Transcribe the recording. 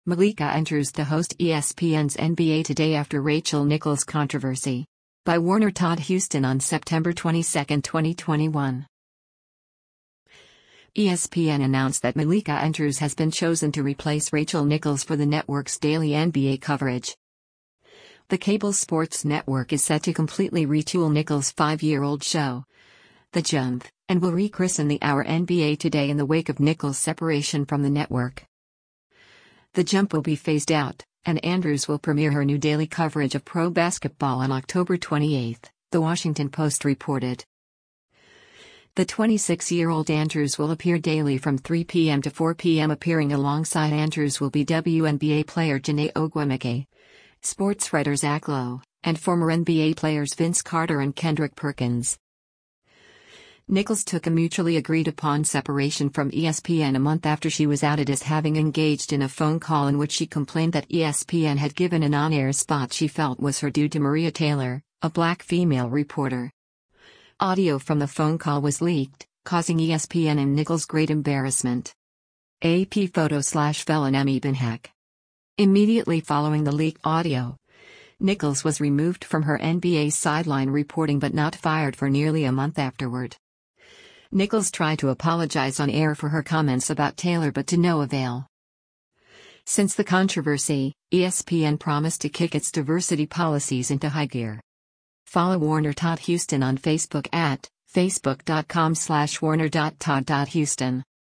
Malika enters to host ESPN's NBA Today after Rachel Nichols controversy. By Warner Todd Houston on September 22, 2021. ESPN announced that Malika Andrews has been chosen to replace Rachel Nichols for the network's daily NBA coverage. The cable sports network is set to completely retool Nichols' 5-year-old show, The Jump, and will rechristen the Our NBA Today in the wake of Nichols' separation from the network. The Jump will be phased out, and Andrews will premiere her new daily coverage of pro basketball on October 28, The Washington Post reported. The 26-year-old Andrews will appear daily from 3 p.m. to 4 p.m. Appearing alongside Andrews will be WNBA player Janae Ogwumike, sports writer Zach Lowe, and former NBA players Vince Carter and Kendrick Perkins. Nichols took a mutually agreed-upon separation from ESPN a month after she was outed as having engaged in a phone call in which she complained that ESPN had given an on-air spot she felt was her due to Maria Taylor, a black female reporter. Audio from the phone call was leaked, causing ESPN and Nichols great embarrassment. AP photo/Felon M. Ebenhack. Immediately following the leaked audio, Nichols was removed from her NBA sideline reporting but not fired for nearly a month afterward. Nichols tried to apologize on air for her comments about Taylor but to no avail. Since the controversy, ESPN promised to kick its diversity policies into high gear. Follow Warner Todd Houston on Facebook at facebook.com/warner.todd.houston.